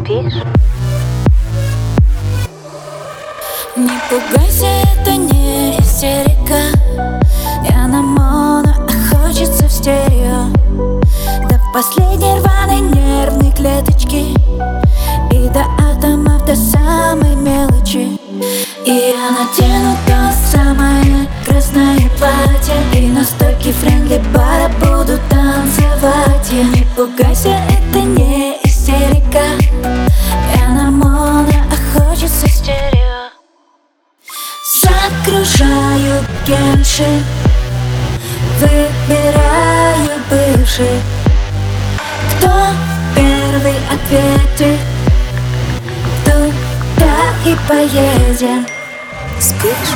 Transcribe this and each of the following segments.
Спишь? Не пугайся, это не истерика. Я на моно, а хочется в стерео. До последней рваной нервной клеточки и до атомов, до самой мелочи. И я надену то самое красное платье, и на стойке френдли бара буду танцевать. Я не пугайся, это не истерика. Я на моно, а хочется в стерео. Загружаю генши, выбираю бывший. Кто первый ответит, туда и поедем. Спишь?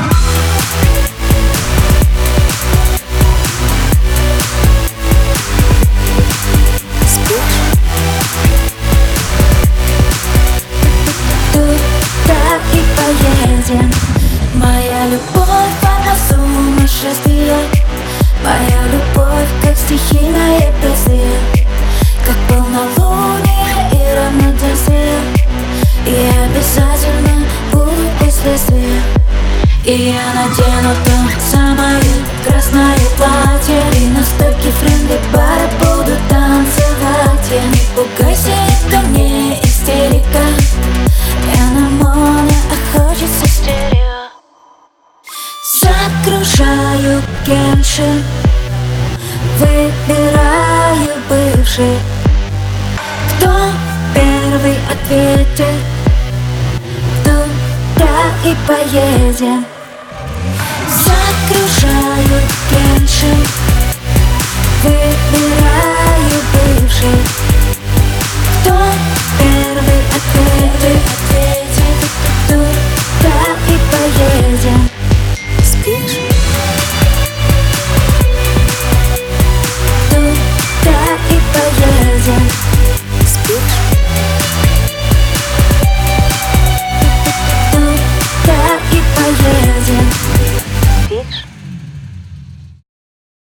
Туда и поедем. Моя любовь, она сумасшествие. Моя любовь, как стихийное бедствие, как полнолуние и равноденствие. И обязательно будут последствия. И я надену то самое красное платье, и на стойке френдли бара буду танцевать. Я не пугайся, это не истерика. Я на моно, а хочется стерео. Загружаю генши, выбираю бывший. Кто первый ответит, туда и поедем. Загружаю генши, выбираю